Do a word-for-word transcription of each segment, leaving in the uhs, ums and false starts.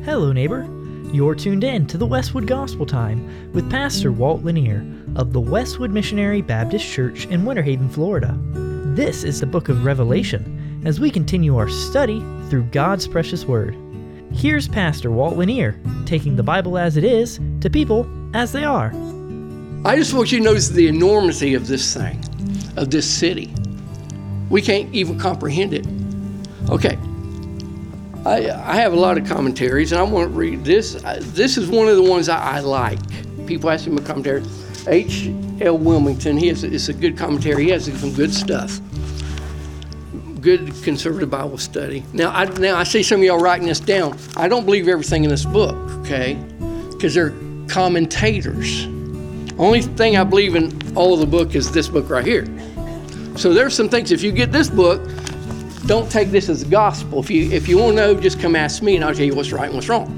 Hello, neighbor. You're tuned in to the Westwood Gospel Time with Pastor Walt Lanier of the Westwood Missionary Baptist Church in Winter Haven, Florida. This is the book of Revelation as we continue our study through God's precious word. Here's Pastor Walt Lanier taking the Bible as it is to people as they are. I just want you to notice the enormity of this thing, of this city. We can't even comprehend it. Okay. I, I have a lot of commentaries, and I want to read this. This is one of the ones I, I like. People ask me a commentary. H L Wilmington, he has, it's a good commentary. He has some good stuff. Good conservative Bible study. Now, I, now I see some of y'all writing this down. I don't believe everything in this book, okay? Because they're commentators. Only thing I believe in all of the book is this book right here. So there's some things, if you get this book, don't take this as gospel. If you if you want to know, just come ask me and I'll tell you what's right and what's wrong.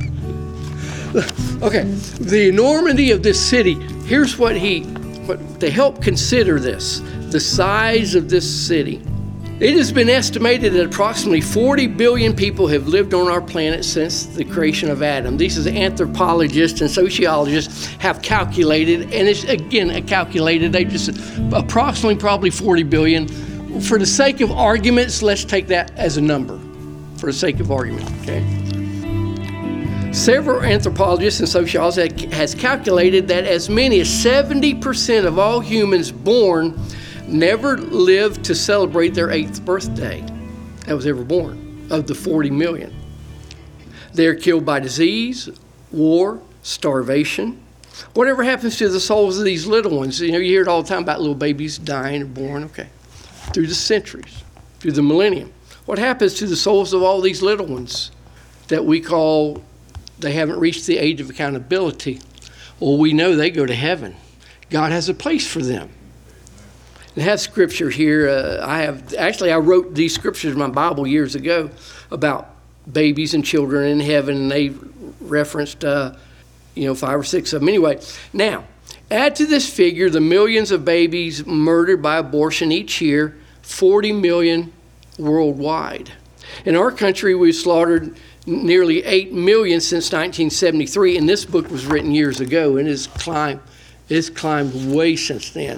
Okay, the enormity of this city, here's what he, what to help consider this, the size of this city. It has been estimated that approximately forty billion people have lived on our planet since the creation of Adam. These is anthropologists and sociologists have calculated, and it's again calculated, they just approximately probably forty billion. For the sake of arguments, let's take that as a number, for the sake of argument, okay? Several anthropologists and sociologists has calculated that as many as seventy percent of all humans born never lived to celebrate their eighth birthday that was ever born, of the forty million. They're killed by disease, war, starvation. Whatever happens to the souls of these little ones, you know, you hear it all the time about little babies dying or born, okay. Through the centuries, through the millennium. What happens to the souls of all these little ones that we call, they haven't reached the age of accountability? Well, we know they go to heaven. God has a place for them. I have scripture here. Uh, I have, actually, I wrote these scriptures in my Bible years ago about babies and children in heaven, and they referenced, uh, you know, five or six of them. Anyway, now, add to this figure the millions of babies murdered by abortion each year, forty million worldwide. In our country, we've slaughtered nearly eight million since nineteen seventy-three, and this book was written years ago, and it's climbed, it's climbed way since then.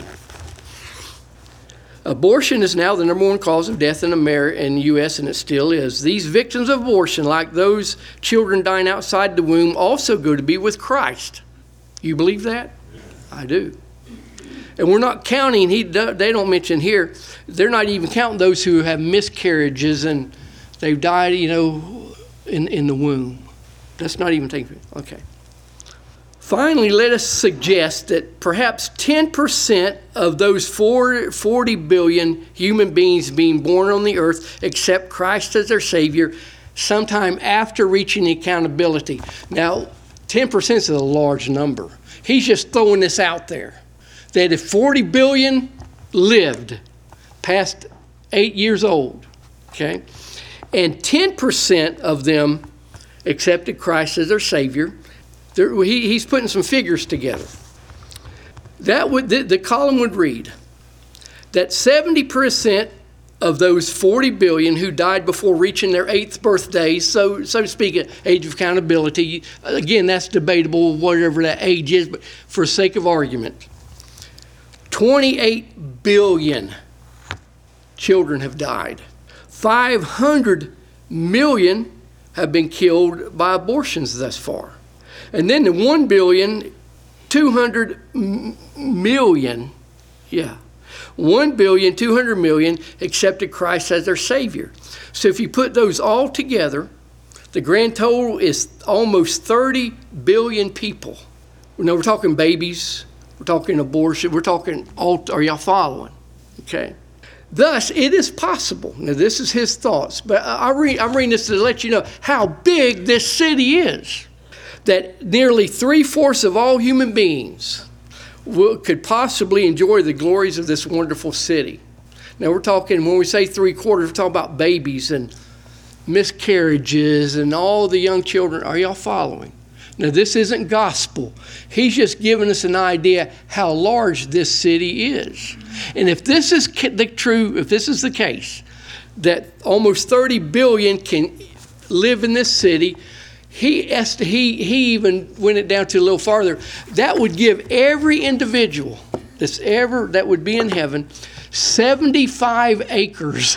Abortion is now the number one cause of death in America and the U S, and it still is. These victims of abortion, like those children dying outside the womb, also go to be with Christ. You believe that? I do. And we're not counting, he, they don't mention here, they're not even counting those who have miscarriages and they've died, you know, in, in the womb. That's not even taken, okay. Finally, let us suggest that perhaps ten percent of those forty billion human beings being born on the earth accept Christ as their Savior sometime after reaching accountability. Now, ten percent is a large number. He's just throwing this out there, that if forty billion lived past eight years old, okay, and ten percent of them accepted Christ as their Savior, there, he, he's putting some figures together. That would the, the column would read that seventy percent of those forty billion who died before reaching their eighth birthday, so so to speak, age of accountability. Again, that's debatable, whatever that age is, but for sake of argument, twenty-eight billion children have died. five hundred million have been killed by abortions thus far. And then the one billion, two hundred million, yeah, one billion, two hundred million accepted Christ as their Savior. So if you put those all together, the grand total is almost thirty billion people. Now we're talking babies, we're talking abortion, we're talking all, are y'all following? Okay. Thus, it is possible. Now this is his thoughts, but I read, I'm reading this to let you know how big this city is. That nearly three-fourths of all human beings will, could possibly enjoy the glories of this wonderful city. Now we're talking, when we say three-quarters, we're talking about babies and miscarriages and all the young children. Are y'all following? Now this isn't gospel. He's just giving us an idea how large this city is. And if this is the true, if this is the case, that almost thirty billion can live in this city, He est- he he even went it down to a little farther. That would give every individual that's ever that would be in heaven seventy-five acres.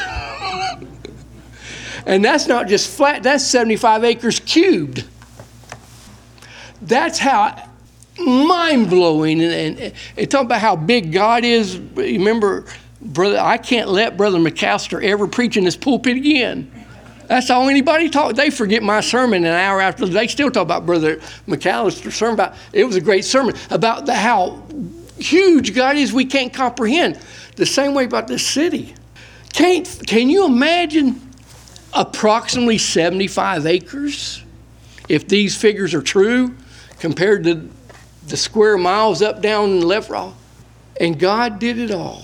And that's not just flat, that's seventy-five acres cubed. That's how mind-blowing, and, and, and talking about how big God is. Remember, brother, I can't let Brother McAllister ever preach in this pulpit again. That's all anybody talk. They forget my sermon an hour after. They still talk about Brother McAllister's sermon. About it was a great sermon about the, how huge God is. We can't comprehend. The same way about this city. Can't can you imagine approximately seventy-five acres, if these figures are true, compared to the square miles up, down, and left, right? And God did it all.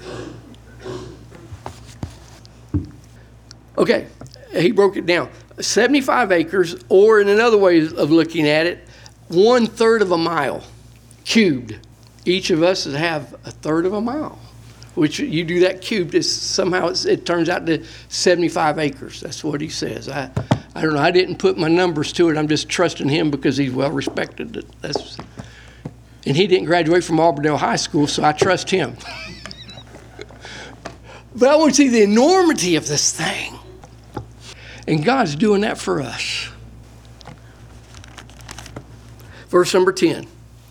Okay, he broke it down. seventy-five acres, or in another way of looking at it, one third of a mile cubed. Each of us have a third of a mile, which you do that cubed, is somehow it's, it turns out to seventy-five acres. That's what he says. I, I don't know. I didn't put my numbers to it. I'm just trusting him because he's well respected. That's, and he didn't graduate from Auburndale High School, so I trust him. But I want to see the enormity of this thing. And God's doing that for us. Verse number ten.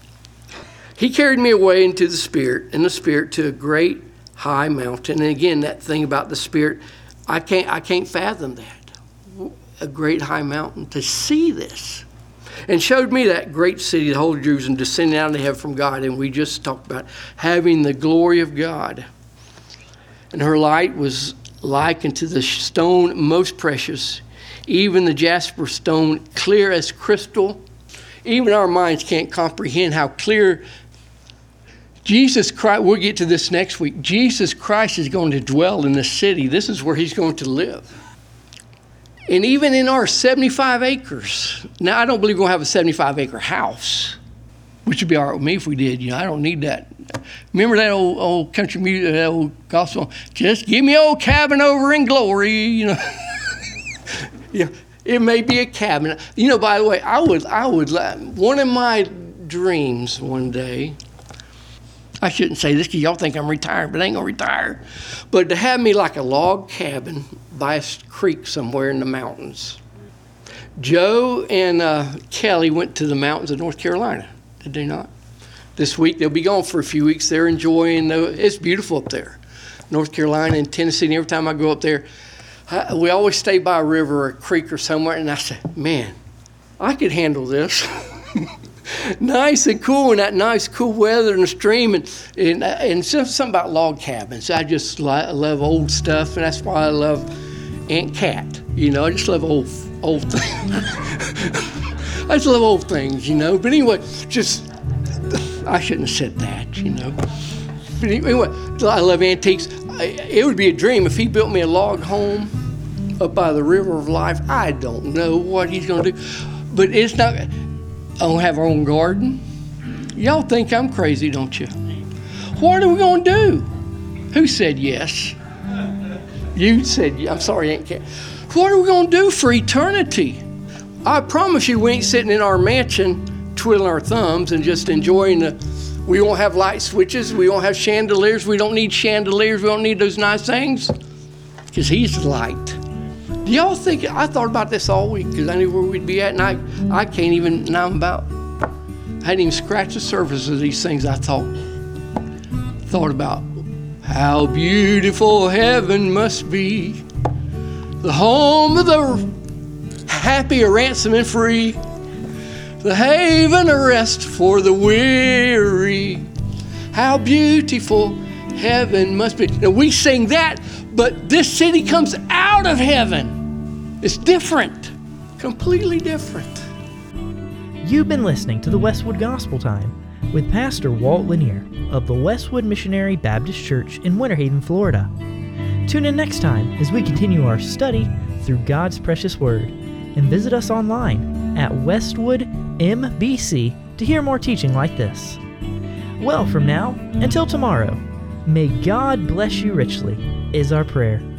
He carried me away into the Spirit, in the Spirit, to a great high mountain. And again, that thing about the Spirit, I can't, I can't fathom that. A great high mountain, to see this. And showed me that great city, the Holy Jerusalem, descending out of heaven from God. And we just talked about having the glory of God. And her light was like unto the stone most precious, even the jasper stone, clear as crystal. Even our minds can't comprehend how clear Jesus Christ, we'll get to this next week. Jesus Christ is going to dwell in this city. This is where he's going to live. And even in our seventy-five acres, now I don't believe we're going to have a seventy-five acre house, which would be all right with me if we did. You know, I don't need that. Remember that old old country music, that old gospel? Just give me an old cabin over in glory, you know. Yeah, it may be a cabin. You know, by the way, I would, I would, one of my dreams one day, I shouldn't say this because y'all think I'm retired, but I ain't going to retire. But to have me like a log cabin by a creek somewhere in the mountains. Joe and uh, Kelly went to the mountains of North Carolina, did they not? This week, they'll be gone for a few weeks. They're enjoying, the, it's beautiful up there. North Carolina and Tennessee, and every time I go up there, I, we always stay by a river or a creek or somewhere, and I say, man, I could handle this. Nice and cool, and that nice cool weather and the stream, and and, and something about log cabins. I just li- love old stuff, and that's why I love Aunt Cat. You know, I just love old old things. I just love old things, you know. But anyway, just I shouldn't have said that, you know. But anyway, I love antiques. It would be a dream if he built me a log home up by the river of life. I don't know what he's going to do, but it's not. I don't have our own garden. Y'all think I'm crazy, don't you? What are we going to do? Who said yes? You said yes. I'm sorry, Aunt Cat. What are we going to do for eternity? I promise you we ain't sitting in our mansion twiddling our thumbs and just enjoying the... We won't have light switches. We won't have chandeliers. We don't need chandeliers. We don't need those nice things because he's light. Do y'all think, I thought about this all week because I knew where we'd be at, and I, I can't even, now I'm about, I hadn't even scratched the surface of these things I thought, thought about. How beautiful heaven must be, the home of the happy, a ransom and free, the haven of rest for the weary. How beautiful heaven must be. Now we sing that, but this city comes out of heaven. It's different, completely different. You've been listening to the Westwood Gospel Time with Pastor Walt Lanier of the Westwood Missionary Baptist Church in Winter Haven, Florida. Tune in next time as we continue our study through God's precious Word, and visit us online at Westwood M B C to hear more teaching like this. Well, from now until tomorrow, may God bless you richly is our prayer.